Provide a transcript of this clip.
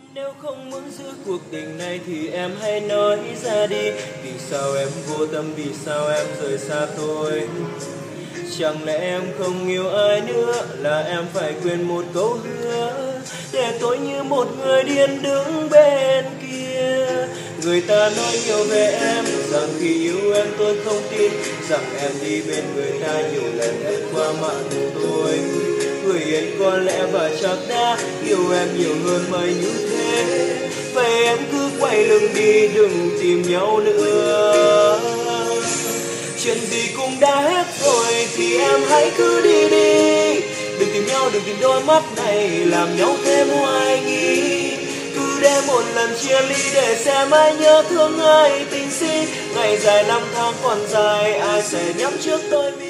Nếu không muốn giữ cuộc tình này thì em hãy nói ra đi. Vì sao em vô tâm, vì sao em rời xa tôi? Chẳng lẽ em không yêu ai nữa, là em phải quên một câu hứa, để tôi như một người điên đứng bên kia. Người ta nói nhiều về em, rằng khi yêu em tôi không tin, rằng em đi bên người ta nhiều lần hết qua mạng tôi. Người ấy có lẽ và chắc đã yêu em nhiều hơn mây như thế. Vậy em cứ quay lưng đi, đừng tìm nhau nữa. Chuyện gì cũng đã hết rồi thì em hãy cứ đi đi. Đừng tìm nhau, đừng tìm đôi mắt này làm nhau thêm hoài nghi. Cứ để một lần chia ly để xem ai nhớ thương ai tình si. Ngày dài năm tháng còn dài, ai sẽ nhắm trước tôi.